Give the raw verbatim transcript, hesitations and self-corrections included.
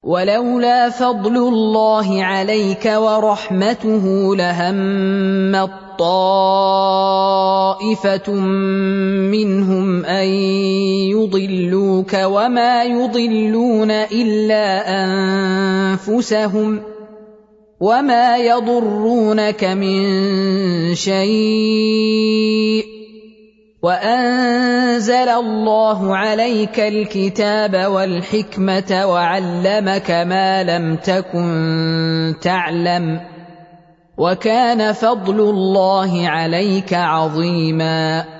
ولولا فضل الله عليك ورحمته لهمت طائفة منهم أن يضلوك وما يضلون إلا أنفسهم وما يضرونك من شيء وأنزل الله عليك الكتاب والحكمة وعلمك ما لم تكن تعلم وكان فضل الله عليك عظيما.